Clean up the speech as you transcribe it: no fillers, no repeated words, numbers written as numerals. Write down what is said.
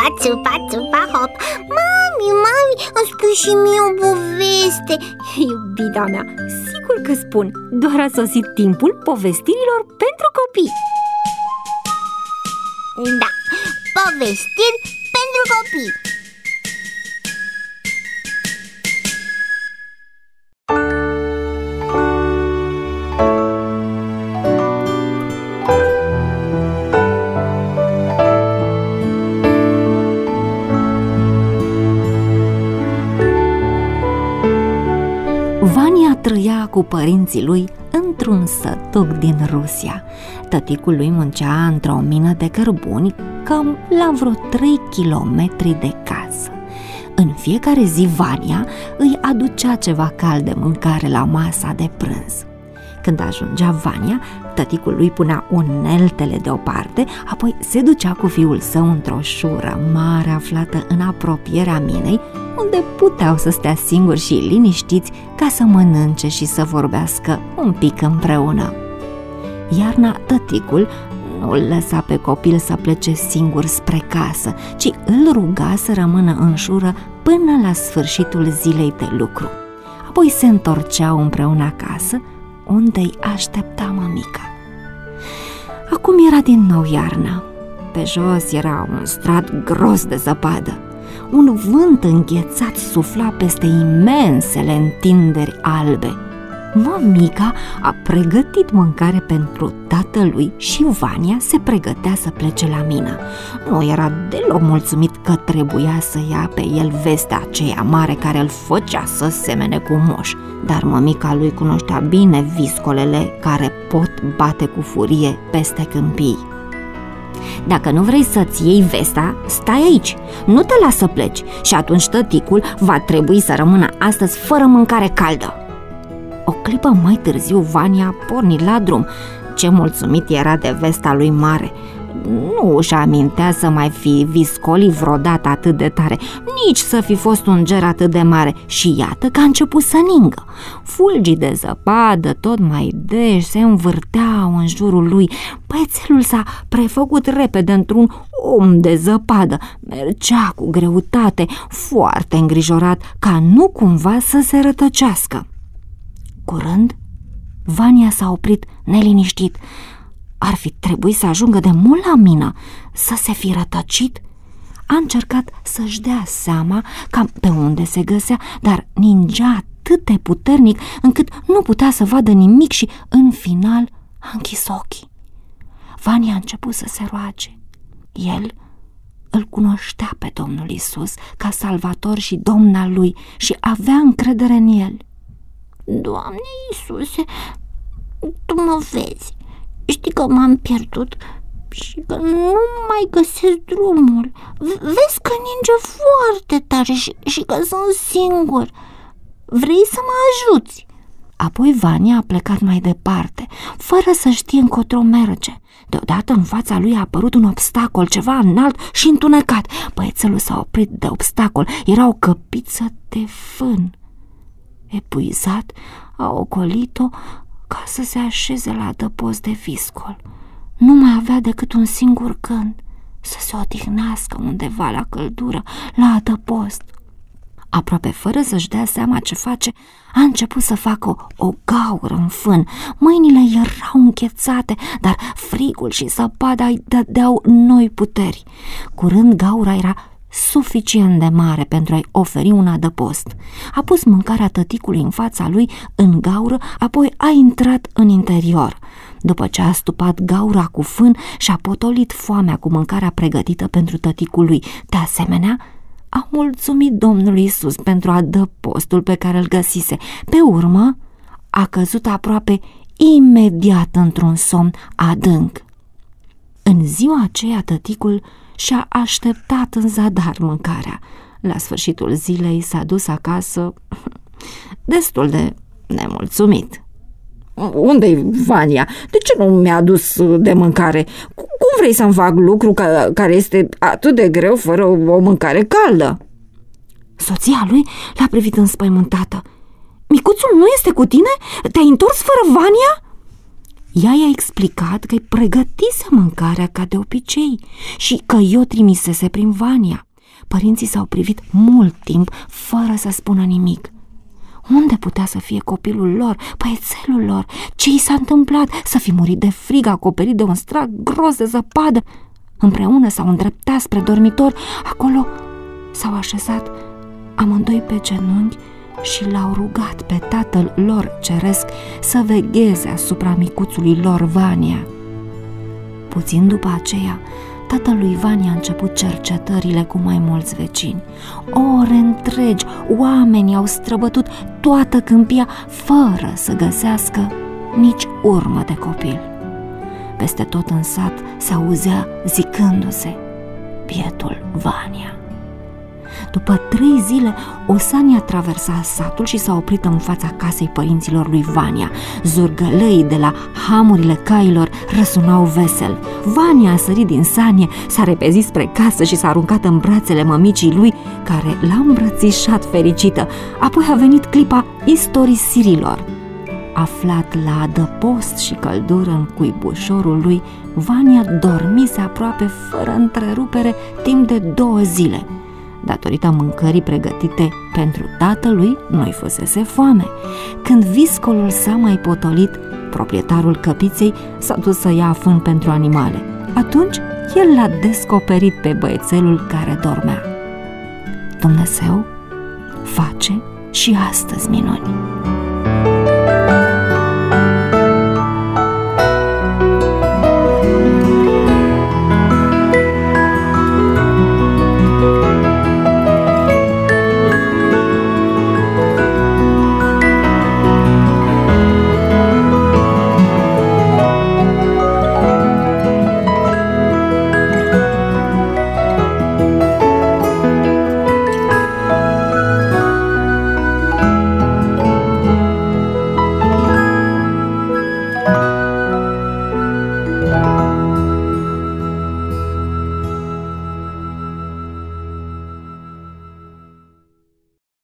țupa, țupa, țupa, hop. Mami, îmi spui și mie o poveste. Iubita mea, sigur că spun. Doar a sosit timpul povestirilor pentru copii. Da, povestiri pentru copii. Vania trăia cu părinții lui într-un sătuc din Rusia. Tăticul lui muncea într-o mină de cărbuni, cam la vreo 3 kilometri de casă. În fiecare zi Vania îi aducea ceva cald de mâncare la masa de prânz. Când ajungea Vania, tăticul lui punea uneltele deoparte, apoi se ducea cu fiul său într-o șură mare aflată în apropierea minei, unde puteau să stea singuri și liniștiți ca să mănânce și să vorbească un pic împreună. Iarna, tăticul nu îl lăsa pe copil să plece singur spre casă, ci îl ruga să rămână în șură până la sfârșitul zilei de lucru. Apoi se întorceau împreună acasă, unde îi aștepta mămica. Acum era din nou iarnă. Pe jos era un strat gros de zăpadă. Un vânt înghețat sufla peste imensele întinderi albe. Mămica a pregătit mâncare pentru tatălui și Vania se pregătea să plece la mină. Nu era deloc mulțumit că trebuia să ia pe el vestea aceea mare care îl făcea să semene cu moș. Dar mămica lui cunoștea bine viscolele care pot bate cu furie peste câmpii. Dacă nu vrei să-ți iei vestea, stai aici, nu te las să pleci și atunci tăticul va trebui să rămână astăzi fără mâncare caldă. O clipă mai târziu Vania porni la drum. Ce mulțumit era de vesta lui mare. Nu își amintea să mai fi viscolit vreodată atât de tare, nici să fi fost un ger atât de mare. Și iată că a început să ningă. Fulgii de zăpadă tot mai deși se învârteau în jurul lui. Băiețelul s-a prefăcut repede într-un om de zăpadă. Mergea cu greutate, foarte îngrijorat ca nu cumva să se rătăcească. Curând, Vania s-a oprit neliniștit. Ar fi trebuit să ajungă de mult la mină, să se fi rătăcit. A încercat să-și dea seama cam pe unde se găsea, dar ningea atât de puternic încât nu putea să vadă nimic și, în final, a închis ochii. Vania a început să se roage. El îl cunoștea pe Domnul Iisus ca salvator și domn al lui și avea încredere în el. Doamne Iisuse, Tu mă vezi. Știi că m-am pierdut și că nu mai găsesc drumul. Vezi că ninge foarte tare și că sunt singur. Vrei să mă ajuți? Apoi Vania a plecat mai departe, fără să știe încotro merge. Deodată în fața lui a apărut un obstacol, ceva înalt și întunecat. Băiețelul s-a oprit de obstacol, era o căpiță de fân. Epuizat, a ocolit-o ca să se așeze la adăpost de viscol. Nu mai avea decât un singur gând, să se odihnească undeva la căldură, la adăpost. Aproape fără să-și dea seama ce face, a început să facă o gaură în fân. Mâinile erau înghețate, dar frigul și zăpada îi dădeau noi puteri. Curând gaura era suficient de mare pentru a-i oferi un adăpost. A pus mâncarea tăticului în fața lui în gaură, apoi a intrat în interior. După ce a stupat gaura cu fân, și-a potolit foamea cu mâncarea pregătită pentru tăticul lui. De asemenea, a mulțumit Domnului Iisus pentru adăpostul pe care îl găsise. Pe urmă, a căzut aproape imediat într-un somn adânc. În ziua aceea, tăticul și-a așteptat în zadar mâncarea. La sfârșitul zilei s-a dus acasă destul de nemulțumit. Unde-i Vania? De ce nu mi-a adus de mâncare? Cum vrei să-mi fac lucru care este atât de greu fără o mâncare caldă? Soția lui l-a privit înspăimântată. Micuțul nu este cu tine? Te-ai întors fără Vania? Ea i-a explicat că-i pregătise mâncarea ca de obicei și că i-o trimisese prin Vania. Părinții s-au privit mult timp fără să spună nimic. Unde putea să fie copilul lor, băiețelul lor? Ce i s-a întâmplat? Să fi murit de frig, acoperit de un strag gros de zăpadă? Împreună s-au îndreptat spre dormitor. Acolo s-au așezat amândoi pe genunchi și l-au rugat pe tatăl lor ceresc să vegheze asupra micuțului lor Vania. Puțin după aceea, tatălui Vania a început cercetările cu mai mulți vecini. Ore întregi, oamenii au străbătut toată câmpia fără să găsească nici urmă de copil. Peste tot în sat se auzea zicându-se: bietul Vania. După 3 zile, Osania traversa satul și s-a oprit în fața casei părinților lui Vania. Zurgălăii de la hamurile cailor răsunau vesel. Vania a sărit din sanie, s-a repezit spre casă și s-a aruncat în brațele mămicii lui, care l-a îmbrățișat fericită. Apoi a venit clipa istorisirilor. Aflat la adăpost și căldură în cuibușorul lui, Vania dormise aproape fără întrerupere timp de 2 zile. Datorită mâncării pregătite pentru tatălui, nu-i fusese foame. Când viscolul s-a mai potolit, proprietarul căpiței s-a dus să ia fân pentru animale. Atunci el l-a descoperit pe băiețelul care dormea. Dumnezeu face și astăzi minuni.